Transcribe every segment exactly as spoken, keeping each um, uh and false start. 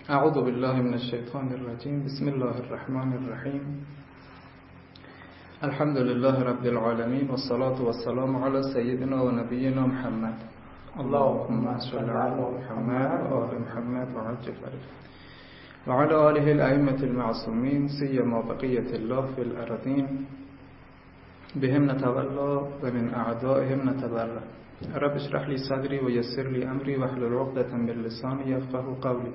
اعوذ بالله من الشیطان الرجیم. بسم الله الرحمن الرحیم. الحمد لله رب العالمین والصلاة والسلام علی سیدنا و نبینا محمد. اللهم صل علی محمد و آل محمد و عجل فرجه و علی آله الائمة المعصومین سیما بقیة الله فی الارضین بهم نتولا و من اعدائهم نتبرأ. رب اشرح لی صدری و یسر لی امری واحلل عقدة من لسانی یفقهوا قولی.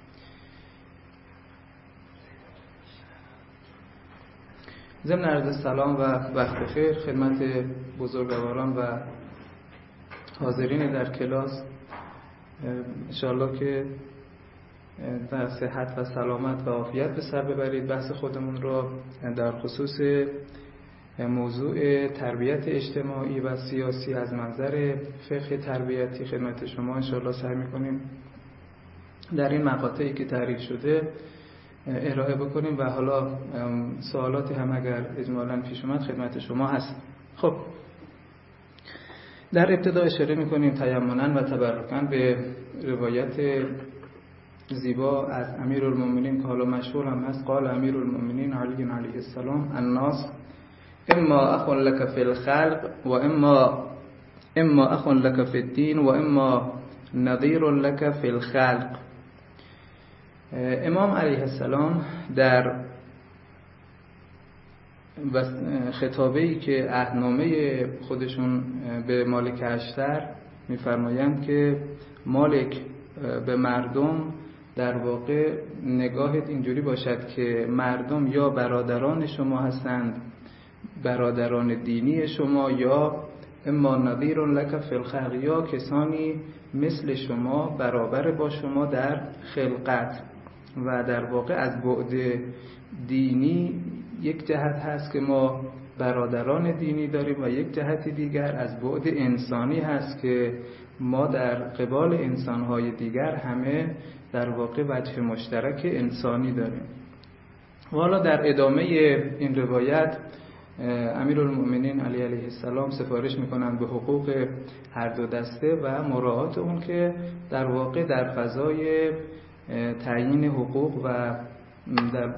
ضمن عرض سلام و وقت خیر خدمت بزرگواران و حاضرین در کلاس، انشاءالله که در صحت و سلامت و عافیت به سر ببرید. بحث خودمون را در خصوص موضوع تربیت اجتماعی و سیاسی از منظر فقه تربیتی خدمت شما انشاءالله سعی می‌کنیم در این مقاطعی که تعریف شده ارائه بکنیم و حالا سوالاتی هم اگر اجمالاً پیش اومد خدمت شما هست. خب در ابتدا اشاره می‌کنیم تیمناً و تبرکاً به روایت زیبا از امیرالمومنین که حالا مشهور هم هست. قال امیرالمومنین علی علیه السلام: الناس اما اخ لك فی الخلق و اما اما اخ لك فی الدین و اما نظیر لك فی الخلق. امام علیه السلام در خطابه‌ای که عهدنامه خودشون به مالک اشتر می‌فرمایند که مالک به مردم در واقع نگاهت اینجوری باشد که مردم یا برادران شما هستند، برادران دینی شما، یا اما نظیر لک فی الخلق، یا کسانی مثل شما برابر با شما در خلقت. و در واقع از بعد دینی یک جهت هست که ما برادران دینی داریم و یک جهت دیگر از بعد انسانی هست که ما در قبال انسانهای دیگر همه در واقع وجه مشترک انسانی داریم. و حالا در ادامه این روایت امیرالمومنین علی علیه السلام سفارش میکنند به حقوق هر دو دسته و مراعات اون که در واقع در فضای تعیین حقوق و در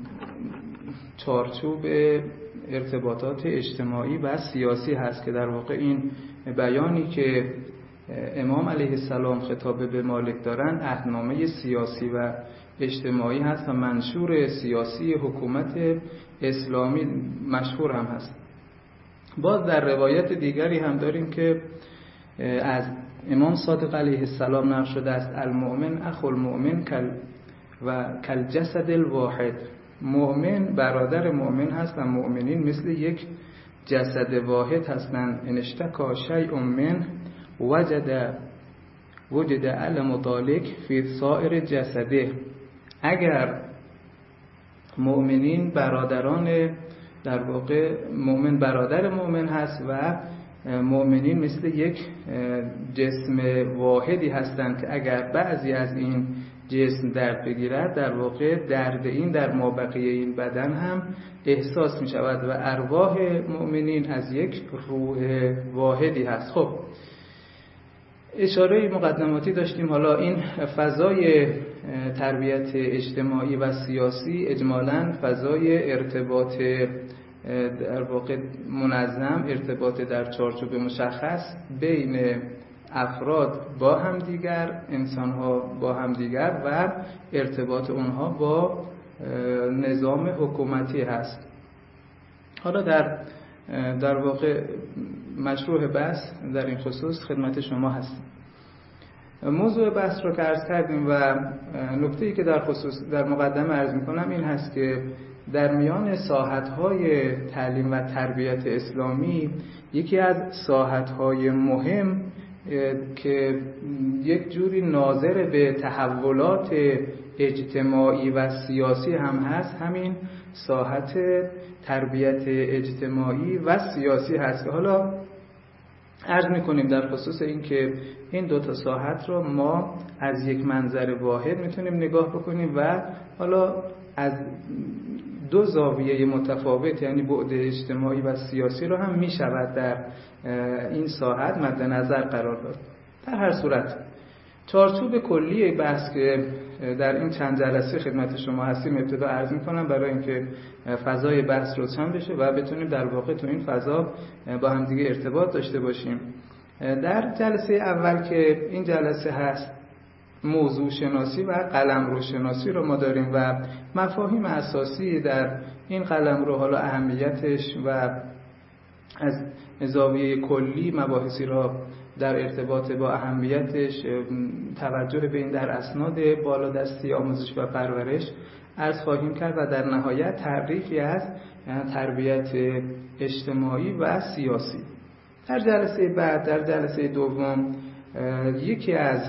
چارچوب ارتباطات اجتماعی و سیاسی هست که در واقع این بیانی که امام علیه السلام خطاب به مالک دارن عهدنامه سیاسی و اجتماعی هست و منشور سیاسی حکومت اسلامی مشهور هم هست. باز در روایت دیگری هم داریم که از امام صادق علیه السلام نقل شده است: المؤمن اخو المؤمن کل و کل جسد الواحد. مؤمن برادر مؤمن هست و مؤمنین مثل یک جسد واحد هستند. ان اشتکا شیء من وجد وجد علم ذلک فی سائر جسده. اگر مؤمنین برادران، در واقع مؤمن برادر مؤمن هست و مؤمنین مثل یک جسم واحدی هستند که اگر بعضی از این جسم درد بگیرد در واقع درد این در مابقی این بدن هم احساس می شود و ارواح مؤمنین از یک روح واحدی هست. خب اشاره مقدماتی داشتیم. حالا این فضای تربیت اجتماعی و سیاسی اجمالاً فضای ارتباط در واقع منظم، ارتباط در چارچوب مشخص بین افراد با همدیگر، انسان‌ها با همدیگر و ارتباط اونها با نظام حکومتی هست. حالا در در واقع مشروع بحث در این خصوص خدمت شما هست. موضوع بحث رو که عرض کردیم و نکته‌ای که در خصوص در مقدمه عرض می‌کنم این هست که در میان ساحت‌های تعلیم و تربیت اسلامی یکی از ساحت‌های مهم که یک جوری ناظر به تحولات اجتماعی و سیاسی هم هست همین ساحت تربیت اجتماعی و سیاسی هست. حالا عرض می‌کنیم در خصوص این که این دو تا ساحت رو ما از یک منظر واحد میتونیم نگاه بکنیم و حالا از دو زاویه متفاوت، یعنی بعد اجتماعی و سیاسی رو هم میشود در این ساحت مد نظر قرار داد. در هر صورت چارچوب کلی بحث که در این چند جلسه خدمت شما هستیم ابتدا عرض می‌کنم برای اینکه فضای بحث روشن بشه و بتونیم در واقع تو این فضا با هم دیگه ارتباط داشته باشیم. در جلسه اول که این جلسه هست موضوع شناسی و قلمرو شناسی رو ما داریم و مفاهیم اساسی در این قلمرو، حالا اهمیتش و از زاویه کلی مباحثی را در ارتباط با اهمیتش، توجه به این در اسناد بالادستی آموزش و پرورش عرض خواهیم کرد و در نهایت تعریفی از تربیت اجتماعی و سیاسی. در جلسه بعد، در جلسه دوم، یکی از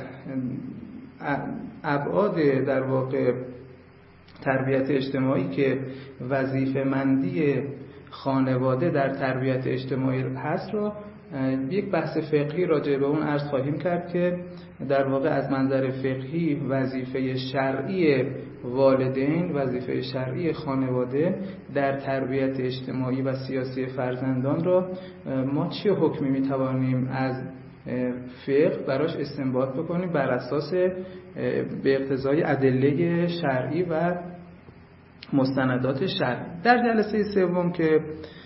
ابعاد در واقع تربیت اجتماعی که وظیفه‌مندی خانواده در تربیت اجتماعی هست رو یک بحث فقهی راجع به اون عرض خواهیم کرد که در واقع از منظر فقهی وظیفه شرعی والدین، وظیفه شرعی خانواده در تربیت اجتماعی و سیاسی فرزندان را ما چه حکمی میتوانیم از فقه براش استنباط بکنیم بر اساس به اقتضای ادله شرعی و مستندات شرعی. در جلسه سوم که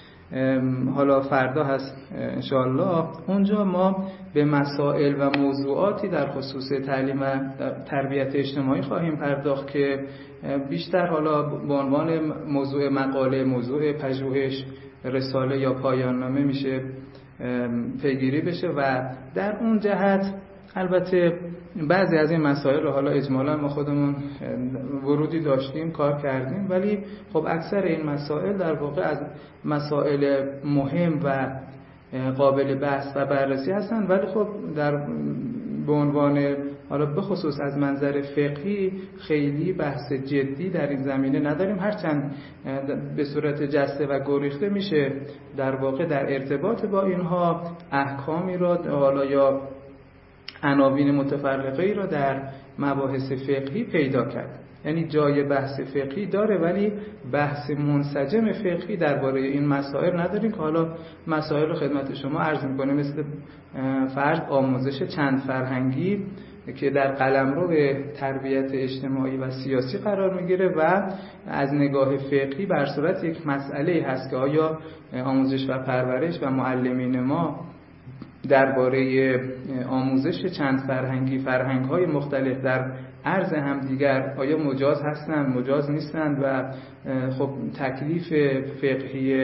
حالا فردا هست انشاءالله، اونجا ما به مسائل و موضوعاتی در خصوص تعلیم و تربیت اجتماعی خواهیم پرداخت که بیشتر حالا به عنوان موضوع مقاله، موضوع پژوهش، رساله یا پایان نامه میشه پیگیری بشه و در اون جهت البته بعضی از این مسائل رو حالا اجمالا ما خودمون ورودی داشتیم، کار کردیم، ولی خب اکثر این مسائل در واقع از مسائل مهم و قابل بحث و بررسی هستن، ولی خب در به عنوان حالا به خصوص از منظر فقهی خیلی بحث جدی در این زمینه نداریم، هرچند به صورت جسته و گریخته میشه در واقع در ارتباط با اینها احکامی را حالا یا عناوین متفرقه ای را در مباحث فقهی پیدا کرد. یعنی جای بحث فقهی داره ولی بحث منسجم فقهی درباره این مسائل نداریم که حالا مسائل رو خدمت شما عرض می‌کنیم، مثل فرض آموزش چند فرهنگی که در قلمرو تربیت اجتماعی و سیاسی قرار میگیره و از نگاه فقهی بر صورت یک مسئله هست که آیا آموزش و پرورش و معلمین ما درباره آموزش چند فرهنگی، فرهنگ‌های مختلف در عرض همدیگر آیا مجاز هستند، مجاز نیستند و خب تکلیف فقهی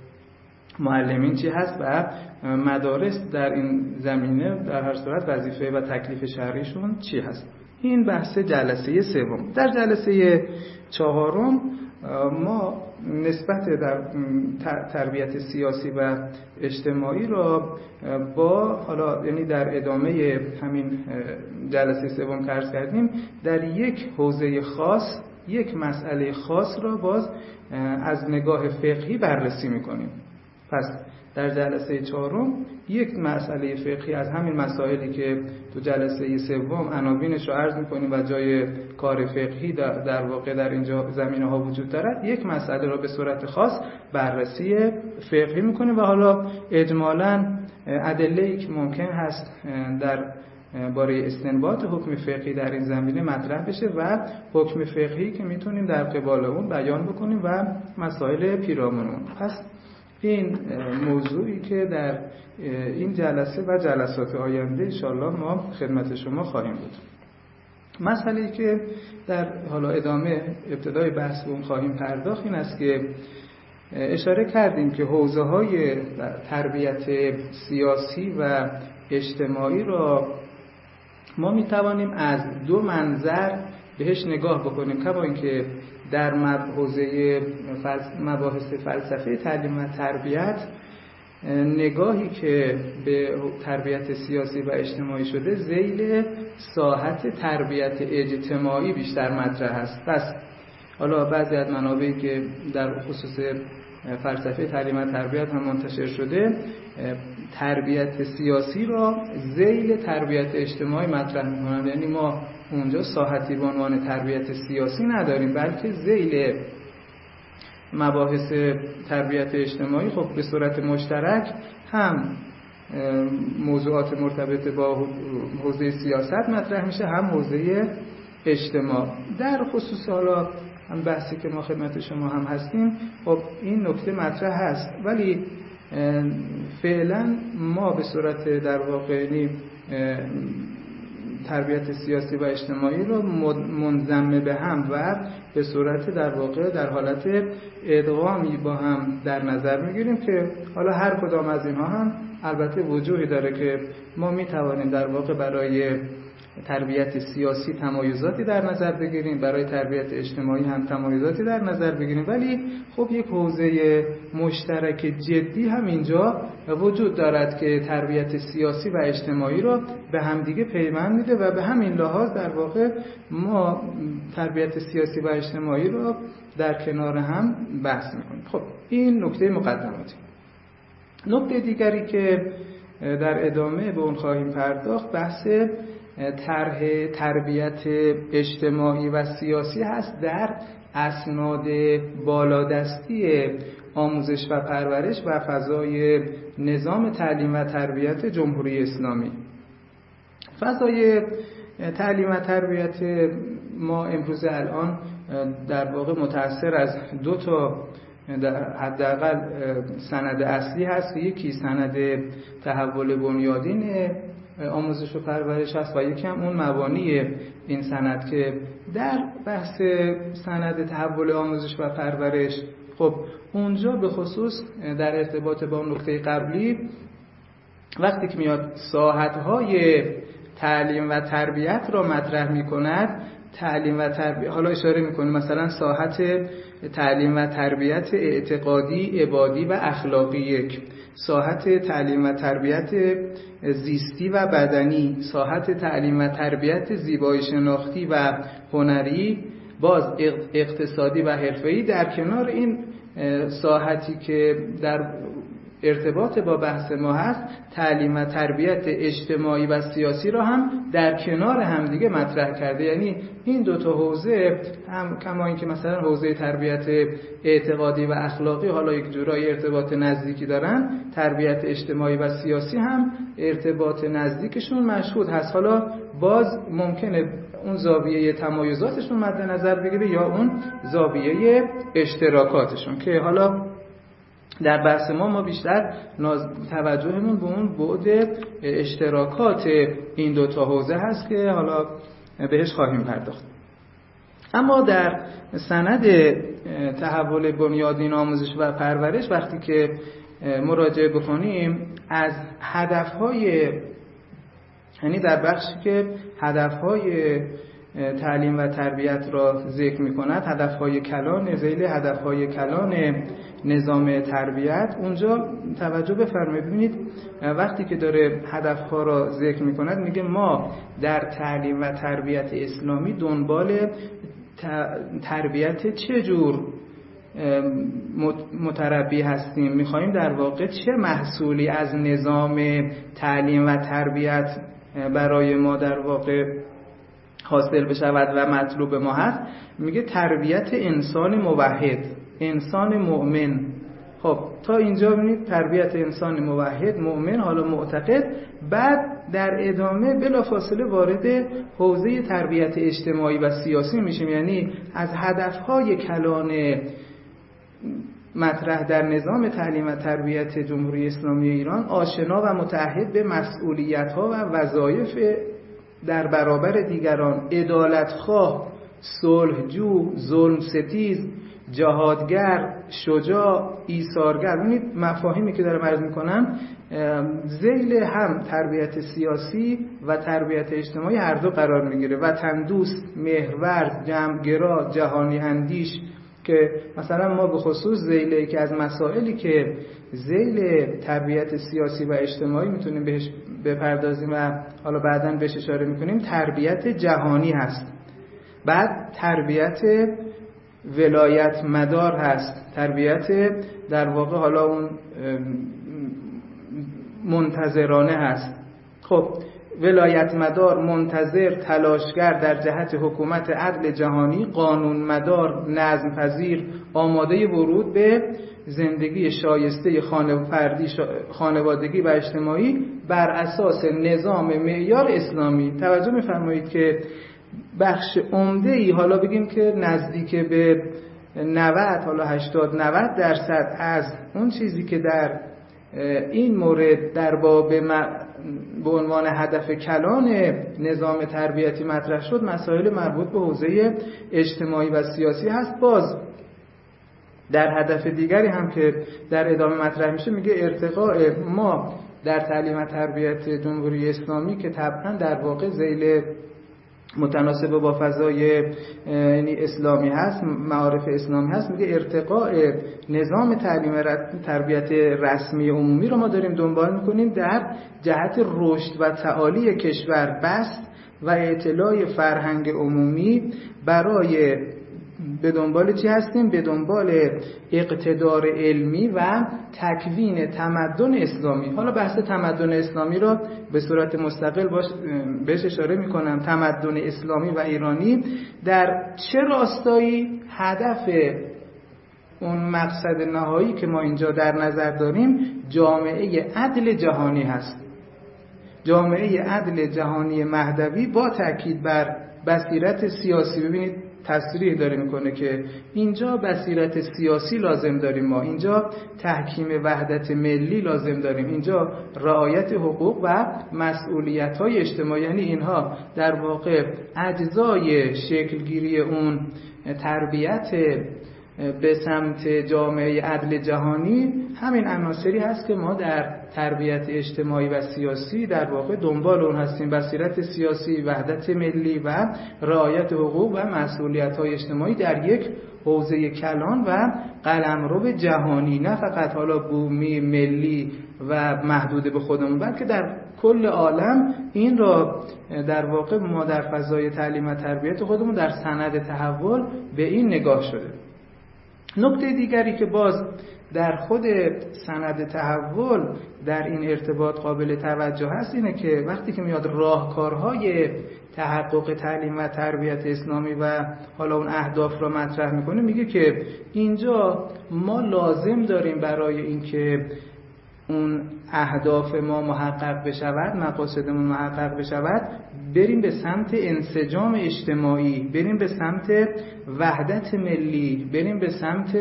معلمین چی هست و مدارس در این زمینه در هر صورت وظیفه و تکلیف شرعیشون چی هست. این بحث جلسه سوم. در جلسه چهارم ما نسبت در تربیت سیاسی و اجتماعی را با حالا یعنی در ادامه همین جلسه سوم عرض کردیم در یک حوزه خاص، یک مسئله خاص را باز از نگاه فقهی بررسی می‌کنیم. پس در جلسه چهارم یک مسئله فقهی از همین مسائلی که تو جلسه سوم عناوینش رو عرض می‌کنیم و جای کار فقهی در واقع در اینجا زمینه‌ها وجود دارد، یک مسئله رو به صورت خاص بررسی فقهی می‌کنیم و حالا اجمالاً ادله‌ای که ممکن هست در باره استنباط حکم فقهی در این زمینه مطرح بشه و حکم فقهی که میتونیم در قبال اون بیان بکنیم و مسائل پیرامون اون. پس این موضوعی که در این جلسه و جلسات آینده انشاءالله ما خدمت شما خواهیم بود. مسئله‌ای که در حالا ادامه ابتدای بحث اون خواهیم پرداخت این است که اشاره کردیم که حوزه‌های تربیت سیاسی و اجتماعی را ما می‌توانیم از دو منظر بهش نگاه بکنیم، کما اینکه در حوزه مباحث فلسفه تعلیم و تربیت نگاهی که به تربیت سیاسی و اجتماعی شده ذیل ساحت تربیت اجتماعی بیشتر مطرح است. پس حالا بعضی از منابعی که در خصوص فلسفه تعلیم و تربیت هم منتشر شده تربیت سیاسی را ذیل تربیت اجتماعی مطرح می‌کنند، یعنی ما اونجا ساحتی به عنوان تربیت سیاسی نداریم بلکه ذیل مباحث تربیت اجتماعی خب به صورت مشترک هم موضوعات مرتبط با حوزه سیاست مطرح میشه، هم حوزه اجتماع. در خصوص حالا هم بحثی که ما خدمت شما هم هستیم، خب این نکته مطرح هست، ولی فعلا ما به صورت در واقع تربیت سیاسی و اجتماعی رو منضم به هم و به صورت در واقع در حالت ادغامی با هم در نظر میگیریم که حالا هر کدام از اینها هم البته وجوهی داره که ما میتوانیم در واقع برای تربیت سیاسی تمایزاتی در نظر بگیریم، برای تربیت اجتماعی هم تمایزاتی در نظر بگیریم، ولی خب یک حوزه مشترک جدی هم اینجا وجود دارد که تربیت سیاسی و اجتماعی رو به همدیگه پیوند میده و به همین لحاظ در واقع ما تربیت سیاسی و اجتماعی رو در کنار هم بحث میکنیم. خب این نکته مقدماتی. نکته دیگری که در ادامه به اون خواهیم پرداخت بحث طرح تربیت اجتماعی و سیاسی هست در اسناد بالادستی آموزش و پرورش و فضای نظام تعلیم و تربیت جمهوری اسلامی. فضای تعلیم و تربیت ما امروز الان در واقع متأثر از دو تا حداقل سند اصلی هست. یکی سند تحول بنیادین آموزش و پرورش هست و یکی هم اون مبانی این سند که در بحث سند تحول آموزش و پرورش، خب اونجا به خصوص در ارتباط با نکته قبلی وقتی که میاد ساحت‌های تعلیم و تربیت را مطرح می‌کند، تعلیم و تربیت حالا اشاره می‌کنه مثلا ساحت تعلیم و تربیت اعتقادی، عبادی و اخلاقی یک، ساحت تعلیم و تربیت زیستی و بدنی، ساحت تعلیم و تربیت زیبایی شناختی و هنری، باز اقتصادی و حرفه‌ای. در کنار این ساحتی که در ارتباط با بحث ما هست، تعلیم و تربیت اجتماعی و سیاسی را هم در کنار همدیگه مطرح کرده. یعنی این دو تا حوزه هم کما اینکه مثلا حوزه تربیت اعتقادی و اخلاقی حالا یک جورایی ارتباط نزدیکی دارن، تربیت اجتماعی و سیاسی هم ارتباط نزدیکشون مشهود هست. حالا باز ممکنه اون زاویه تمایزاتشون مد نظر بگیره یا اون زاویه اشتراکاتشون که حالا در بحث ما ما بیشتر توجهمون به اون بعد اشتراکات این دو تا حوزه هست که حالا بهش خواهیم پرداخت. اما در سند تحول بنیادین آموزش و پرورش وقتی که مراجعه بکنیم از هدفهای، یعنی در بخشی که هدفهای تعلیم و تربیت را ذکر می‌کند، هدفهای کلان، ذیل هدفهای کلان نظام تربیت، اونجا توجه بفرمایید. ببینید وقتی که داره هدفها را ذکر می‌کند میگه ما در تعلیم و تربیت اسلامی دنبال تربیت چه جور متربی هستیم، می‌خوایم در واقع چه محصولی از نظام تعلیم و تربیت برای ما در واقع حاصل بشود و مطلوب ما هست. میگه تربیت انسان موحد، انسان مؤمن. خب تا اینجا ببینید تربیت انسان موحد، مؤمن، حالا معتقد. بعد در ادامه بلافاصله وارد حوزه تربیت اجتماعی و سیاسی میشیم، یعنی از هدفهای کلان مطرح در نظام تعلیم و تربیت جمهوری اسلامی ایران آشنا و متعهد به مسئولیت‌ها و وظایف در برابر دیگران، عدالتخواه، صلحجو، ظلم ستیز، جهادگر، شجاع، ایثارگر. ببینید مفاهیمی که دارم عرض میکنم ذیل هم تربیت سیاسی و تربیت اجتماعی هر دو قرار میگیره. وطن دوست، محورز، جمعگرا، جهانی اندیش، که مثلا ما به خصوص ذیل که از مسائلی که ذیل تربیت سیاسی و اجتماعی میتونیم بهش بپردازیم و حالا بعداً بهش اشاره میکنیم، تربیت جهانی هست. بعد تربیت ولایت مدار هست، تربیت در واقع حالا اون منتظرانه هست. خب ولایت مدار، منتظر، تلاشگر در جهت حکومت عدل جهانی، قانون مدار، نظم پذیر، آماده ورود به زندگی شایسته فردی، خانوادگی و اجتماعی بر اساس نظام معیار اسلامی. توجه می‌فرمایید که بخش عمده‌ای، حالا بگیم که نزدیک به نود حالا هشتاد نود درصد از اون چیزی که در این مورد در باب به عنوان هدف کلان نظام تربیتی مطرح شد مسائل مربوط به حوزه اجتماعی و سیاسی هست. باز در هدف دیگری هم که در ادامه مطرح میشه میگه ارتقاء ما در تعلیم و تربیت جمهوری اسلامی که طبعا در واقع ذیل متناسب با فضای یعنی اسلامی هست، معارف اسلامی هست، میگه ارتقاء نظام تعلیم و تربیت رسمی عمومی رو ما داریم دنبال میکنیم در جهت رشد و تعالی کشور، بسط و اطلاع فرهنگ عمومی برای به دنبال چی هستیم؟ به دنبال اقتدار علمی و تکوین تمدن اسلامی. حالا بحث تمدن اسلامی رو به صورت مستقل باش بهش اشاره میکنم. تمدن اسلامی و ایرانی در چه راستایی هدف اون مقصد نهایی که ما اینجا در نظر داریم جامعه عدل جهانی هست. جامعه عدل جهانی مهدوی با تاکید بر بصیرت سیاسی. ببینید تصریح داره میکنه که اینجا بصیرت سیاسی لازم داریم، ما اینجا تحکیم وحدت ملی لازم داریم، اینجا رعایت حقوق و مسئولیت‌های اجتماعی، یعنی اینها در واقع اجزای شکلگیری اون تربیت به سمت جامعه عدل جهانی همین عناصری هست که ما در تربیت اجتماعی و سیاسی در واقع دنبال اون هستیم. بصیرت سیاسی، وحدت ملی و رعایت حقوق و مسئولیت‌های اجتماعی در یک حوزه کلان و قلمرو جهانی، نه فقط حالا بومی ملی و محدود به خودمون، بلکه در کل عالم. این را در واقع ما در فضای تعلیم و تربیت خودمون در سند تحول به این نگاه شده. نکته دیگری که باز در خود سند تحول در این ارتباط قابل توجه هست اینه که وقتی که میاد راهکارهای تحقق تعلیم و تربیت اسلامی و حالا اون اهداف را مطرح میکنه، میگه که اینجا ما لازم داریم برای اینکه اون اهداف ما محقق بشود، مقاصدمون محقق بشود، بریم به سمت انسجام اجتماعی، بریم به سمت وحدت ملی، بریم به سمت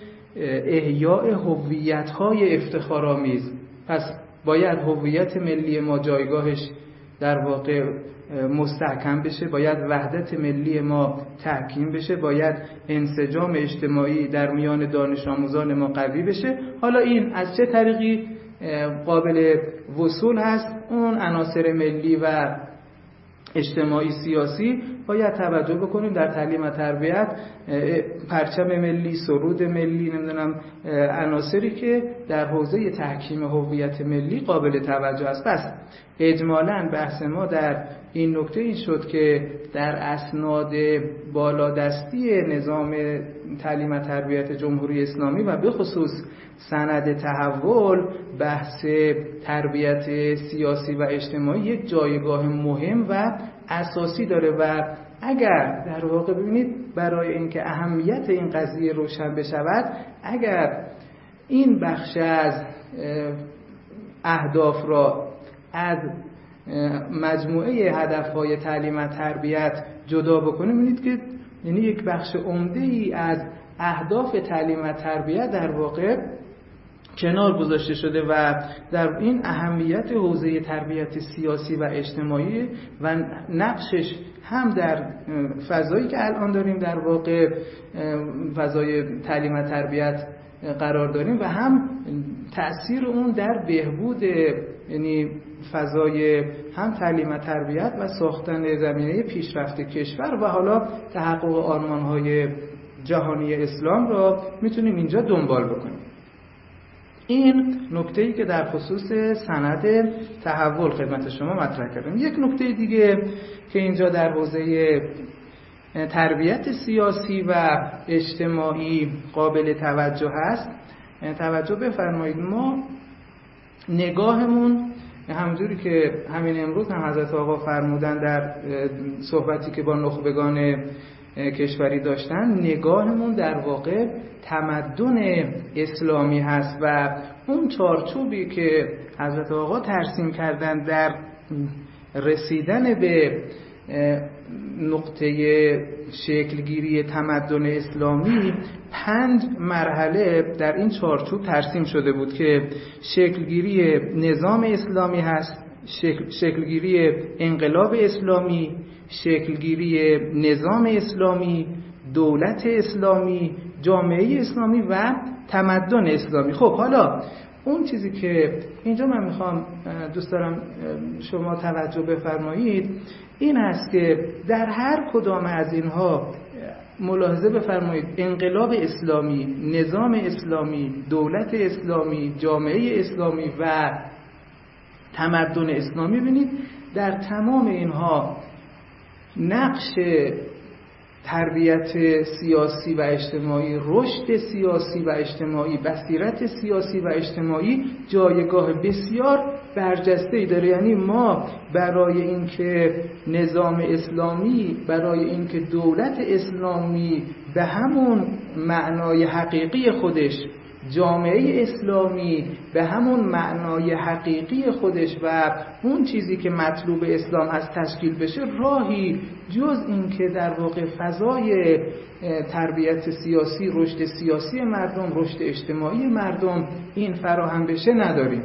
احیاء هویت‌های افتخارآمیز. پس باید هویت ملی ما جایگاهش در واقع مستحکم بشه، باید وحدت ملی ما تحکیم بشه، باید انسجام اجتماعی در میان دانش آموزان ما قوی بشه. حالا این از چه طریقی قابل وصول هست؟ اون عناصر ملی و اجتماعی سیاسی باید توجه بکنیم در تعلیم و تربیت، پرچم ملی، سرود ملی، نمیدونم عناصری که در حوزه تحکیم هویت ملی قابل توجه است. پس اجمالاً بحث ما در این نکته این شد که در اسناد بالادستی نظام تعلیم و تربیت جمهوری اسلامی و به خصوص سند تحول بحث تربیت سیاسی و اجتماعی یک جایگاه مهم و اساسی داره و اگر در واقع ببینید برای اینکه اهمیت این قضیه روشن بشود، اگر این بخش از اهداف را از مجموعه هدفهای تعلیم و تربیت جدا بکنیم، می‌بینید که یعنی یک بخش عمده‌ای از اهداف تعلیم و تربیت در واقع کنار گذاشته شده و در این اهمیت حوزه تربیت سیاسی و اجتماعی و نقشش هم در فضایی که الان داریم در واقع فضای تعلیم و تربیت قرار داریم و هم تأثیر اون در بهبود یعنی فضای هم تعلیم و تربیت و ساختن زمینه پیشرفت کشور و حالا تحقق آرمان‌های جهانی اسلام را میتونیم اینجا دنبال بکنیم. این نکته‌ای که در خصوص سند تحول خدمت شما مطرح کردم. یک نکته دیگه که اینجا در حوزه تربیت سیاسی و اجتماعی قابل توجه هست، توجه بفرمایید، ما نگاهمون همونجوری که همین امروز هم حضرت آقا فرمودن در صحبتی که با نخبگان کشوری داشتن، نگاهمون در واقع تمدن اسلامی هست و اون چارچوبی که حضرت آقا ترسیم کردن در رسیدن به نقطه شکلگیری تمدن اسلامی پنج مرحله در این چارچوب ترسیم شده بود که شکلگیری نظام اسلامی هست، شکل، شکلگیری انقلاب اسلامی، شکلگیری نظام اسلامی، دولت اسلامی، جامعه اسلامی و تمدن اسلامی. خب حالا اون چیزی که اینجا من میخوام دوست دارم شما توجه بفرمایید این است که در هر کدام از اینها ملاحظه بفرمایید انقلاب اسلامی، نظام اسلامی، دولت اسلامی، جامعه اسلامی و تمدن اسلامی، ببینید در تمام اینها نقش تربیت سیاسی و اجتماعی، رشد سیاسی و اجتماعی، بصیرت سیاسی و اجتماعی جایگاه بسیار برجسته‌ای داره. یعنی ما برای اینکه نظام اسلامی، برای اینکه دولت اسلامی به همون معنای حقیقی خودش، جامعه اسلامی به همون معنای حقیقی خودش و اون چیزی که مطلوب اسلام هست تشکیل بشه، راهی جز این که در واقع فضای تربیت سیاسی، رشد سیاسی مردم، رشد اجتماعی مردم این فراهم بشه نداریم.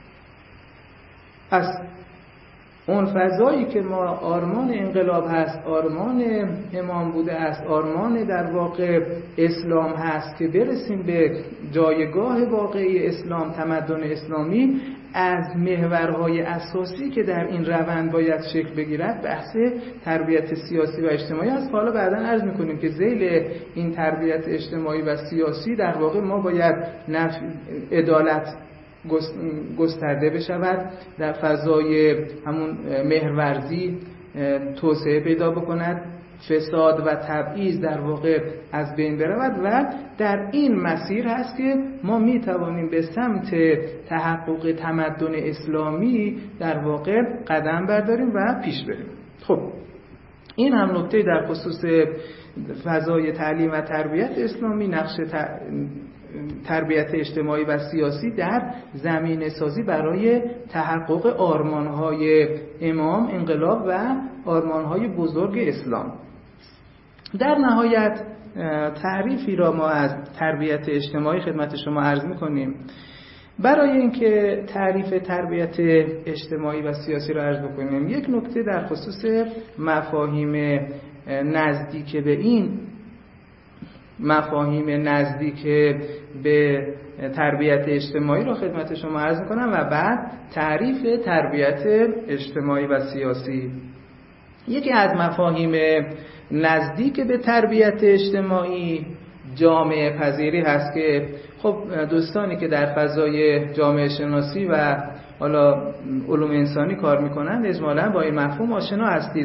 پس اون فضایی که ما آرمان انقلاب هست، آرمان امام بوده است، آرمان در واقع اسلام هست که برسیم به جایگاه واقعی اسلام، تمدن اسلامی، از محورهای اساسی که در این روند باید شکل بگیرد بحث تربیت سیاسی و اجتماعی است. حالا بعداً عرض می‌کنیم که ذیل این تربیت اجتماعی و سیاسی در واقع ما باید عدالت گسترده بشود، در فضای همون مهرورزی توسعه پیدا بکند، فساد و تبعیض در واقع از بین برود و در این مسیر هست که ما می توانیم به سمت تحقق تمدن اسلامی در واقع قدم برداریم و پیش بریم. خب این هم نکته در خصوص فضای تعلیم و تربیت اسلامی، نقش تربیت اجتماعی و سیاسی در زمینه سازی برای تحقق آرمان‌های امام، انقلاب و آرمان‌های بزرگ اسلام. در نهایت تعریفی را ما از تربیت اجتماعی خدمت شما عرض می‌کنیم. برای اینکه تعریف تربیت اجتماعی و سیاسی را عرض بکنیم، یک نکته در خصوص مفاهیم نزدیک به این مفاهیم نزدیک به تربیت اجتماعی را خدمت شما عرض می‌کنم و بعد تعریف تربیت اجتماعی و سیاسی. یکی از مفاهیم نزدیک به تربیت اجتماعی جامعه پذیری هست که خب دوستانی که در فضای جامعه شناسی و حالا علوم انسانی کار میکنند اجمالاً با این مفهوم آشنا هستید.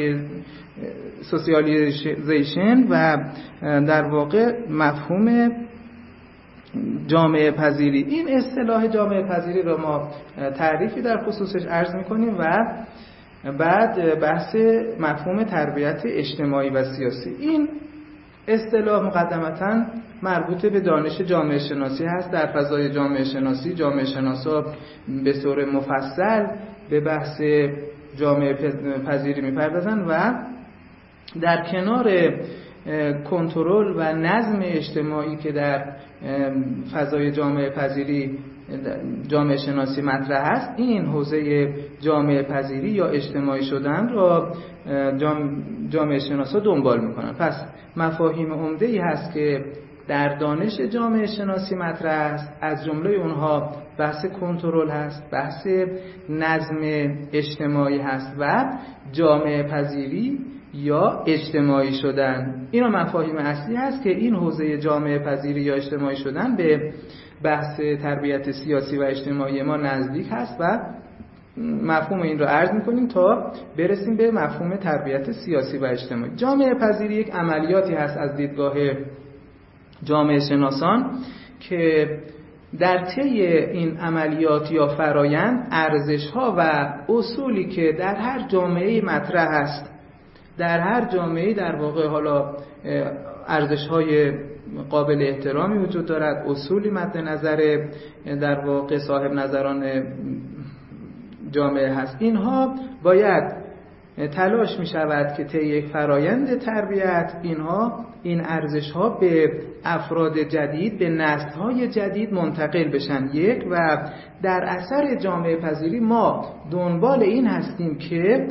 سوسیالیزیشن و در واقع مفهوم جامعه پذیری. این اصطلاح جامعه پذیری رو ما تعریفی در خصوصش عرض میکنیم و بعد بحث مفهوم تربیت اجتماعی و سیاسی. این اصطلاح مقدمتاً مربوط به دانش جامعه شناسی هست. در فضای جامعه شناسی جامعه شناسا به صورت مفصل به بحث جامعه پذیری میپردازن و در کنار کنترل و نظم اجتماعی که در فضای جامعه پذیری جامعه شناسی مطرح هست، این حوزه جامعه پذیری یا اجتماعی شدن را جامعه شناسا دنبال میکنن. پس مفاهیم عمده‌ای هست که در دانش جامعه شناسی مطرح است. از جمله اونها بحث کنترل هست، بحث نظم اجتماعی هست و جامعه پذیری یا اجتماعی شدن. اینا مفاهیم اصلی هست که این حوزه جامعه پذیری یا اجتماعی شدن به بحث تربیت سیاسی و اجتماعی ما نزدیک هست و مفهوم این رو عرض می‌کنیم تا برسیم به مفهوم تربیت سیاسی و اجتماعی. جامعه پذیری یک عملیاتی هست از دیدگاه جامعه شناسان که در طی این عملیات یا فرایند ارزش‌ها و اصولی که در هر جامعه مطرح است، در هر جامعه در واقع حالا ارزش‌های قابل احترامی وجود دارد، اصولی مد نظر در واقع صاحب نظران جامعه هست. اینها باید تلاش می شود که طی یک فرایند تربیت اینها این ارزش ها به افراد جدید، به نسل های جدید منتقل بشن. یک، و در اثر جامعه پذیری ما دنبال این هستیم که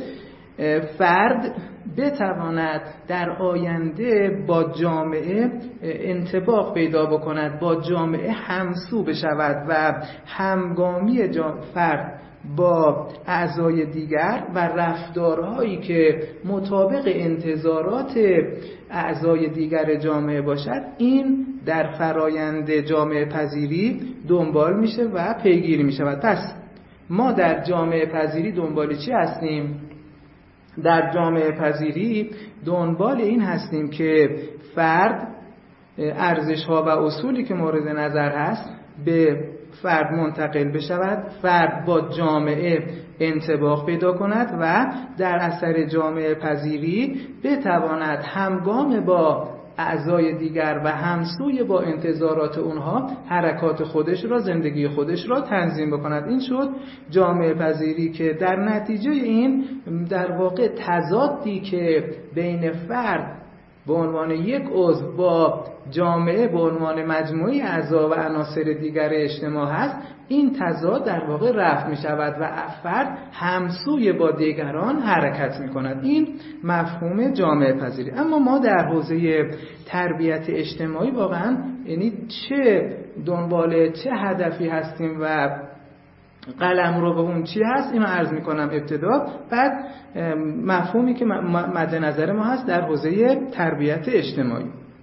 فرد بتواند در آینده با جامعه انطباق پیدا بکند، با جامعه همسو بشود و همگامی فرد با اعضای دیگر و رفتارهایی که مطابق انتظارات اعضای دیگر جامعه باشد، این در فرایند جامعه پذیری دنبال میشه و پیگیری میشود. پس ما در جامعه پذیری دنبال چی هستیم؟ در جامعه پذیری دنبال این هستیم که فرد ارزش‌ها و اصولی که مورد نظر هست به فرد منتقل بشود، فرد با جامعه انطباق پیدا کند و در اثر جامعه پذیری بتواند همگام با اعضای دیگر و همسوی با انتظارات اونها حرکات خودش را، زندگی خودش را تنظیم بکند. این شد جامعه پذیری که در نتیجه این در واقع تضادی که بین فرد به عنوان یک عضو با جامعه به عنوان مجموعه اعضا و عناصر دیگر اجتماع هست، این تضاد در واقع رفع می شود و فرد همسوی با دیگران حرکت می کند. این مفهوم جامعه پذیری. اما ما در حوزه تربیت اجتماعی واقعا یعنی چه دنبال چه هدفی هستیم و قلم رو به اون چی هست، اینو عرض می کنم ابتدا، بعد مفهومی که مد نظر ما هست در حوزه تربیت اجتماعی.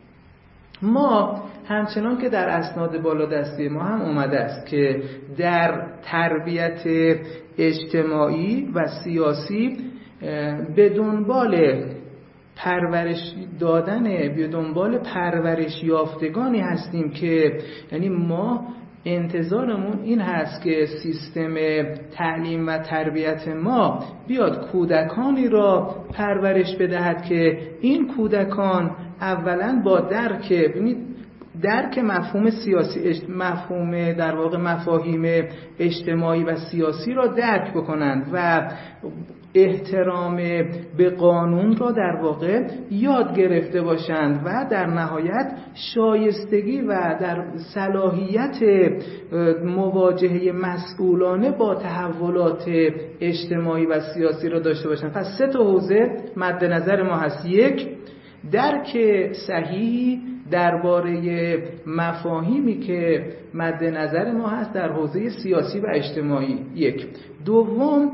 ما همچنان که در اسناد بالادستی ما هم اومده است که در تربیت اجتماعی و سیاسی به دنبال پرورش دادن، به دنبال پرورش یافتگانی هستیم که یعنی ما انتظارمون این هست که سیستم تعلیم و تربیت ما بیاد کودکانی را پرورش بدهد که این کودکان اولا با درک درک مفهوم سیاسی، مفهوم در واقع مفاهیم اجتماعی و سیاسی را درک بکنند و احترام به قانون را در واقع یاد گرفته باشند و در نهایت شایستگی و در صلاحیت مواجهه مسئولانه با تحولات اجتماعی و سیاسی را داشته باشند. پس سه تا حوزه مد نظر ما هست. یک، درک صحیحی درباره مفاهیمی که مد نظر ما هست در حوزه سیاسی و اجتماعی. یک. دوم،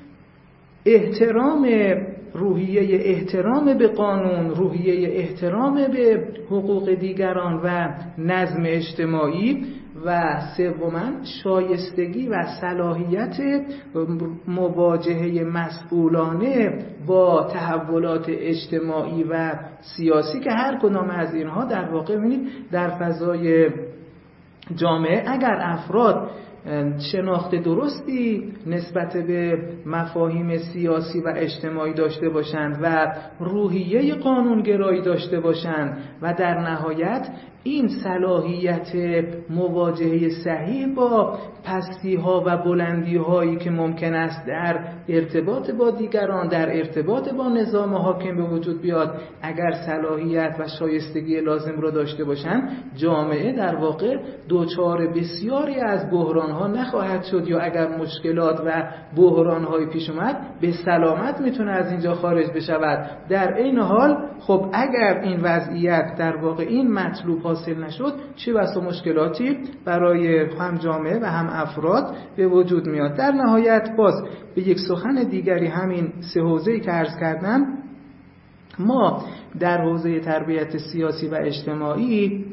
احترام روحیه احترام به قانون، روحیه احترام به حقوق دیگران و نظم اجتماعی. و سوماً شایستگی و صلاحیت مواجهه مسئولانه با تحولات اجتماعی و سیاسی که هر کدام از اینها در واقع ببینید در فضای جامعه اگر افراد شناخت درستی نسبت به مفاهیم سیاسی و اجتماعی داشته باشند و روحیه قانونگرایی داشته باشند و در نهایت این صلاحیت مواجهه صحیح با پستی ها و بلندی هایی که ممکن است در ارتباط با دیگران، در ارتباط با نظام حاکم به وجود بیاد، اگر صلاحیت و شایستگی لازم را داشته باشند، جامعه در واقع دوچار بسیاری از بحران ها نخواهد شد، یا اگر مشکلات و بحران های پیش اومد به سلامت میتونه از اینجا خارج بشود. در این حال خب اگر این وضعیت در واقع این مطلوب حاصل نشد، چه بسا مشکلاتی برای هم جامعه و هم افراد به وجود میاد. در نهایت باز به یک سخن دیگری همین سه حوزه‌ای که عرض کردم، ما در حوزه تربیت سیاسی و اجتماعی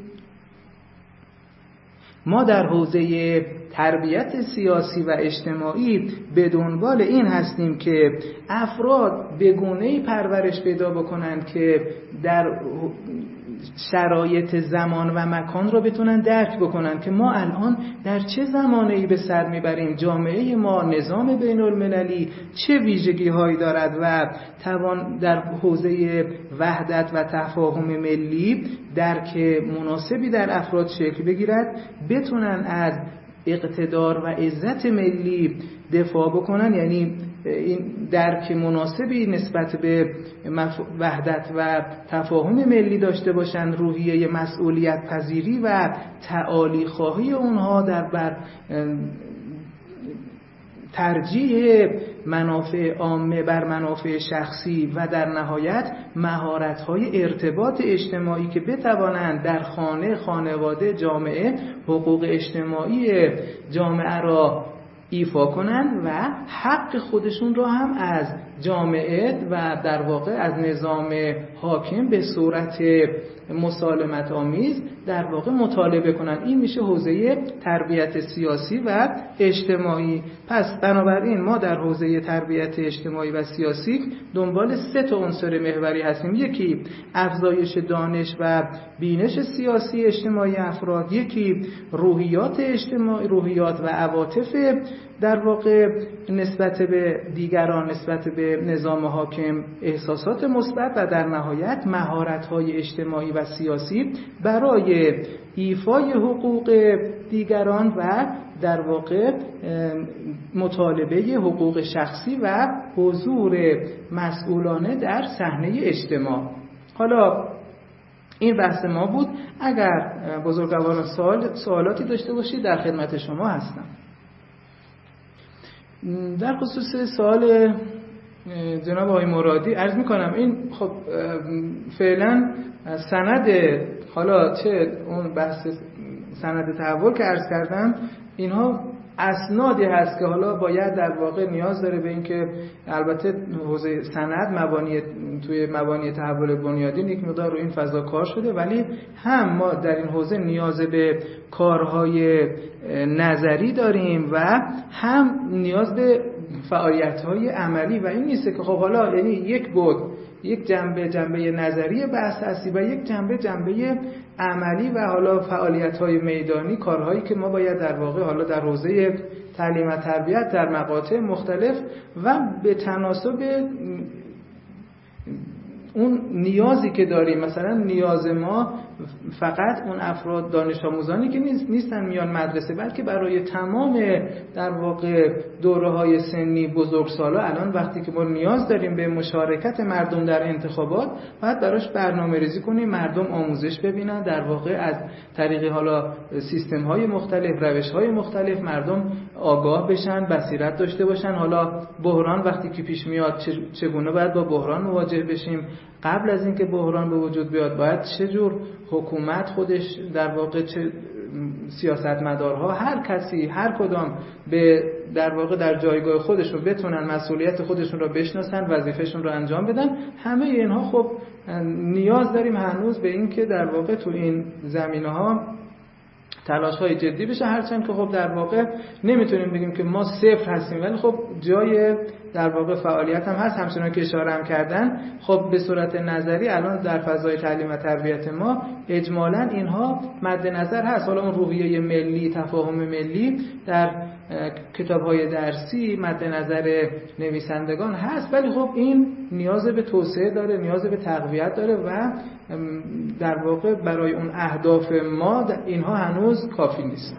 ما در حوزه تربیت سیاسی و اجتماعی به دنبال این هستیم که افراد به گونه‌ای پرورش پیدا بکنند که در شرایط زمان و مکان را بتونن درک بکنن که ما الان در چه زمانه‌ای به سر میبریم، جامعه ما، نظام بین المللی چه ویژگی هایی دارد و توان در حوزه وحدت و تفاهم ملی درک مناسبی در افراد شکل بگیرد، بتونن از اقتدار و عزت ملی دفاع بکنن. یعنی این درک مناسبی نسبت به وحدت و تفاهم ملی داشته باشند، روحیه مسئولیت پذیری و تعالی خواهی اونها در بر ترجیح منافع عامه بر منافع شخصی و در نهایت مهارت‌های ارتباط اجتماعی که بتوانند در خانه، خانواده، جامعه حقوق اجتماعی جامعه را ایفا کنند و حق خودشون را هم از جامعه و در واقع از نظام حاکم به صورت مسالمت آمیز در واقع مطالبه کنند. این میشه حوزه تربیت سیاسی و اجتماعی. پس بنابراین ما در حوزه تربیت اجتماعی و سیاسی دنبال سه تا عنصر محوری هستیم. یکی افزایش دانش و بینش سیاسی اجتماعی افراد، یکی روحیات اجتماعی، روحیات و عواطف در واقع نسبت به دیگران، نسبت به نظام حاکم احساسات مثبت، و در نهایت مهارت‌های اجتماعی و سیاسی برای ایفای حقوق دیگران و در واقع مطالبه حقوق شخصی و حضور مسئولانه در صحنه اجتماع. حالا این بحث ما بود. اگر بزرگواران سوال سوالاتی داشته باشید در خدمت شما هستم. در خصوص سوال جناب آقای مرادی عرض میکنم این خب فعلا سند، حالا چه اون بحث سند تحول که عرض کردم، اینها اسنادی هست که حالا باید در واقع نیاز داره به این که البته حوزه سند مبانی توی مبانی تحول بنیادین یک مقدار رو این فضا کار شده، ولی هم ما در این حوزه نیاز به کارهای نظری داریم و هم نیاز به فعالیت‌های عملی. و این نیست که خب حالا یعنی یک بود یک جنبه جنبه نظری بحث هستی و یک جنبه جنبه عملی و حالا فعالیت‌های میدانی، کارهایی که ما باید در واقع حالا در حوزه تعلیم و تربیت در مقاطع مختلف و به تناسب اون نیازی که داریم، مثلا نیاز ما فقط اون افراد دانش آموزانی که نیستن میان مدرسه، بلکه برای تمام در واقع دوره‌های سنی بزرگسالا الان وقتی که ما نیاز داریم به مشارکت مردم در انتخابات، باید براش برنامه‌ریزی کنیم، مردم آموزش ببینن، در واقع از طریق حالا سیستم‌های مختلف، روش‌های مختلف مردم آگاه بشن، بصیرت داشته باشن. حالا بحران وقتی که پیش میاد چگونه باید با بحران مواجه بشیم، قبل از اینکه بحران به وجود بیاد باید چه جور حکومت خودش در واقع چه سیاستمدارها، هر کسی هر کدام به در واقع در جایگاه خودشون بتونن مسئولیت خودشون رو بشناسن، وظیفهشون رو انجام بدن. همه اینها خب نیاز داریم هنوز به این که در واقع تو این زمینه‌ها تلاش‌های جدی بشه، هرچند که خب در واقع نمیتونیم بگیم که ما صفر هستیم، ولی خب جای در واقع فعالیت هم هست. همچنان که اشاره هم کردن، خب به صورت نظری الان در فضای تعلیم و تربیت ما اجمالاً اینها مد نظر هست. حالا اون روحیه ملی، تفاهم ملی در کتاب‌های درسی مد نظر نویسندگان هست، ولی خب این نیاز به توسعه داره، نیاز به تقویت داره و در واقع برای اون اهداف ما اینها هنوز کافی نیست.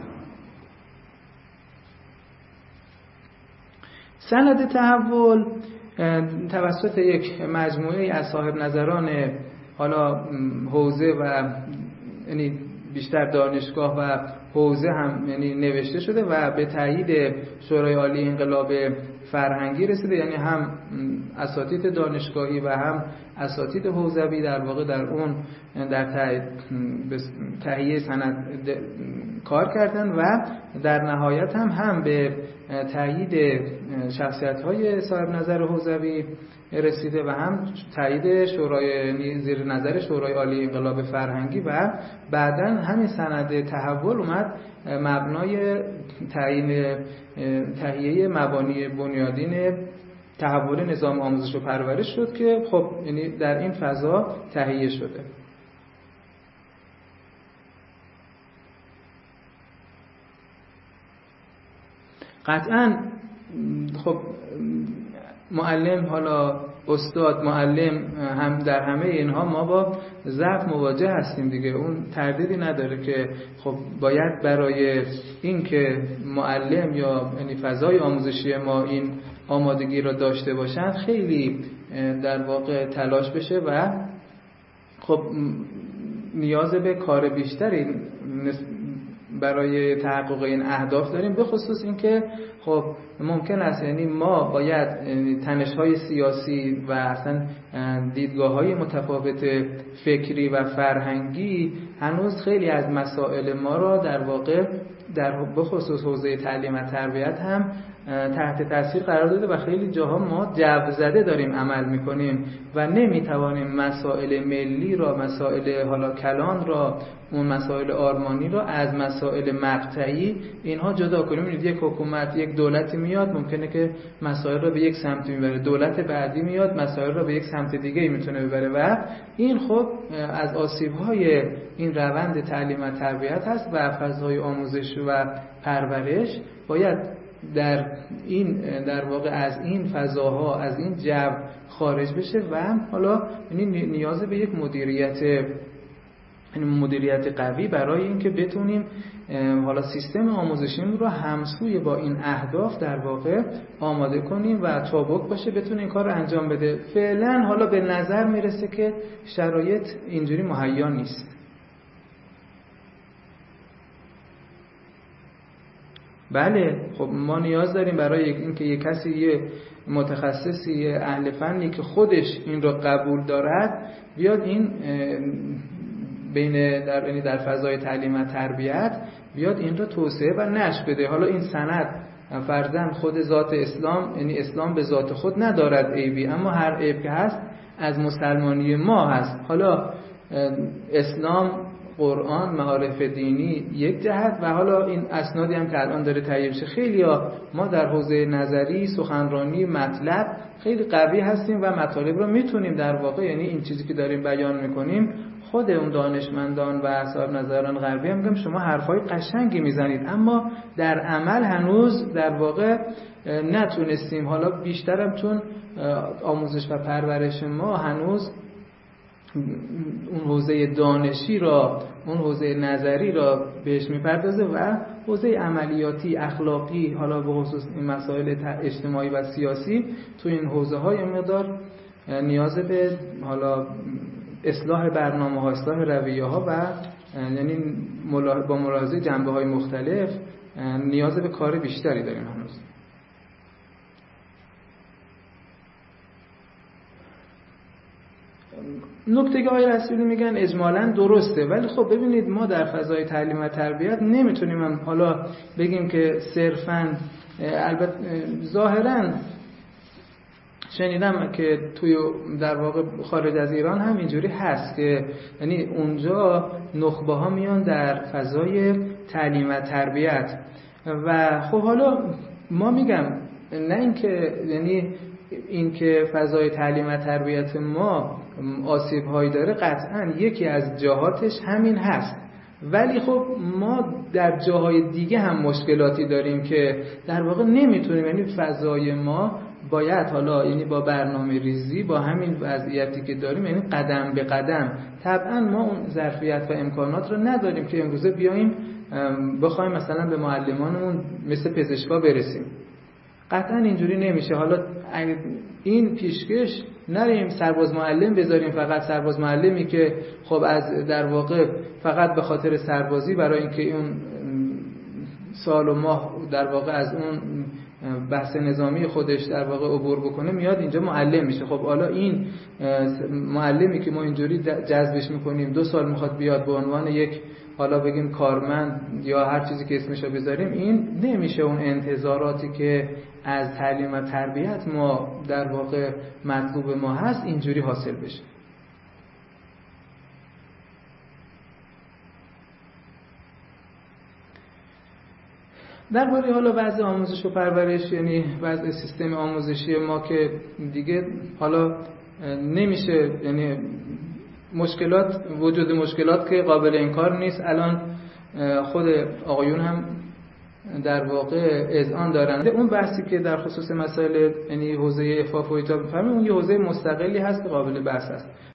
سند تحول توسط یک مجموعه از صاحب نظران حالا حوزه و یعنی بیشتر دانشگاه و حوزه هم یعنی نوشته شده و به تایید شورای عالی انقلاب فرهنگی رسیده، یعنی هم اساتید دانشگاهی و هم اساتید حوزوی در واقع در اون در تهیه سند کار کردن و در نهایت هم هم به تایید شخصیت‌های صاحب نظر حوزوی رسیده و هم تایید شورای زیر نظر شورای عالی انقلاب فرهنگی و بعداً همین سند تحول اومد مبنای تعیین تهیه مبانی بنیادین تحول نظام آموزش و پرورش شد که خب یعنی در این فضا تهیه شده. قطعاً خب معلم، حالا استاد، معلم، هم در همه اینها ما با ضعف مواجه هستیم دیگه، اون تردیدی نداره که خب باید برای این که معلم یا یعنی فضای آموزشی ما این آمادگی را داشته باشند خیلی در واقع تلاش بشه و خب نیاز به کار بیشتری برای تحقق این اهداف داریم، به خصوص اینکه خب ممکن است یعنی ما باید تنش‌های سیاسی و اصلا دیدگاه‌های متفاوت فکری و فرهنگی هنوز خیلی از مسائل ما را در واقع در به خصوص حوزه تعلیم و تربیت هم تحت تاثیر قرار داده و خیلی جاها ما جو زده داریم عمل میکنیم و نمیتوانیم مسائل ملی را، مسائل حالا کلان را، اون مسائل آرمانی را از مسائل مقطعی اینها جدا کنیم. یک حکومت، یک دولتی میاد ممکنه که مسائل را به یک سمت میبره، دولت بعدی میاد مسائل را به یک سمت دیگه میتونه ببره و این خب از آسیب‌های این روند تعلیم و تربیت هست و فضای آموزش و پرورش باید در این در واقع از این فضاها، از این جو خارج بشه و حالا یعنی نیاز به یک مدیریت یعنی مدیریت قوی برای اینکه بتونیم حالا سیستم آموزشیمون رو همسوی با این اهداف در واقع آماده کنیم و چابک باشه بتونه این کار رو انجام بده. فعلا حالا به نظر میرسه که شرایط اینجوری مهیا نیست. بله خب ما نیاز داریم برای اینکه یک کسی، یه متخصصی، یه اهل فنی که خودش این رو قبول دارد بیاد این بین در یعنی در فضای تعلیم و تربیت بیاد این رو توسعه و نشر بده. حالا این سند فرضاً خود ذات اسلام، یعنی اسلام به ذات خود ندارد عیبی، اما هر عیب که هست از مسلمانی ما هست. حالا اسلام، قرآن، معارف دینی یک جهت و حالا این اسنادی هم که الان داره تهیه میشه، خیلی ها ما در حوزه نظری، سخنرانی، مطلب خیلی قوی هستیم و مطالب رو میتونیم در واقع یعنی این چیزی که داریم بیان میکنیم خود اون دانشمندان و صاحب نظران غربی هم میگم شما حرفای قشنگی میزنید اما در عمل هنوز در واقع نتونستیم. حالا بیشترم چون آموزش و پرورش ما هنوز اون حوزه دانشی را، اون حوزه نظری را بهش میپردازه و حوزه عملیاتی، اخلاقی، حالا به خصوص این مسائل اجتماعی و سیاسی تو این حوزه های مقدار نیاز به حالا اصلاح برنامه ها، اصلاح رویه ها و یعنی با ملاحظه جنبه های مختلف نیاز به کار بیشتری داریم هنوز. نکته که آقای رسولی میگن اجمالاً درسته، ولی خب ببینید ما در فضای تعلیم و تربیت نمیتونیم هم حالا بگیم که صرفاً، البته ظاهراً شنیدم که توی در واقع خارج از ایران هم اینجوری هست که یعنی اونجا نخبه ها میان در فضای تعلیم و تربیت و خب حالا ما میگم نه اینکه یعنی اینکه فضای تعلیم و تربیت ما آسیب هایی داره، قطعا یکی از جهاتش همین هست، ولی خب ما در جاهای دیگه هم مشکلاتی داریم که در واقع نمیتونیم، یعنی فضای ما باید حالا یعنی با برنامه ریزی، با همین وضعیتی که داریم، یعنی قدم به قدم، طبعا ما اون ظرفیت و امکانات رو نداریم که امروزه بیایم بخوایم مثلا به معلمانمون مثل پزشکا برسیم. قطعا اینجوری نمیشه. حالا این پیشکش نریم سرباز معلم بذاریم، فقط سرباز معلمی که خب از در واقع فقط به خاطر سربازی برای اینکه اون سال و ماه در واقع از اون بحث نظامی خودش در واقع عبور بکنه میاد اینجا معلم میشه. خب حالا این معلمی که ما اینجوری جذبش میکنیم دو سال میخواد بیاد به عنوان یک حالا بگیم کارمند یا هر چیزی که اسمشو بذاریم، این نمیشه اون انتظاراتی که از تعلیم و تربیت ما در واقع مطلوب ما هست اینجوری حاصل بشه. درباره حالا وضع آموزش و پرورش، یعنی وضع سیستم آموزشی ما که دیگه حالا نمیشه، یعنی مشکلات وجود مشکلات که قابل انکار نیست. الان خود آقایون هم در واقع اذعان دارن. اون بحثی که در خصوص مسائل یعنی حوزه عفاف و حجاب می‌فرمایید اون یه حوزه مستقلی هست که قابل بحث است.